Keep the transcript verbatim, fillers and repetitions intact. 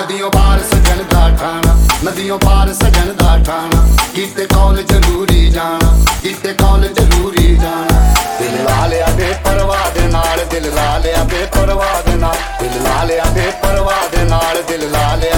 नदियों पार सजन दा ठाना, नदियों पार सजन दा ठाना, कीते कौल जरूरी जाना, कीते कौल जरूरी जाना। दिल ला लिया बेपरवाह दे नाल, दिल ला लिया बेपरवाह दे नाल, दिल ला लिया बेपरवाह दे नाल, दिल ला लिया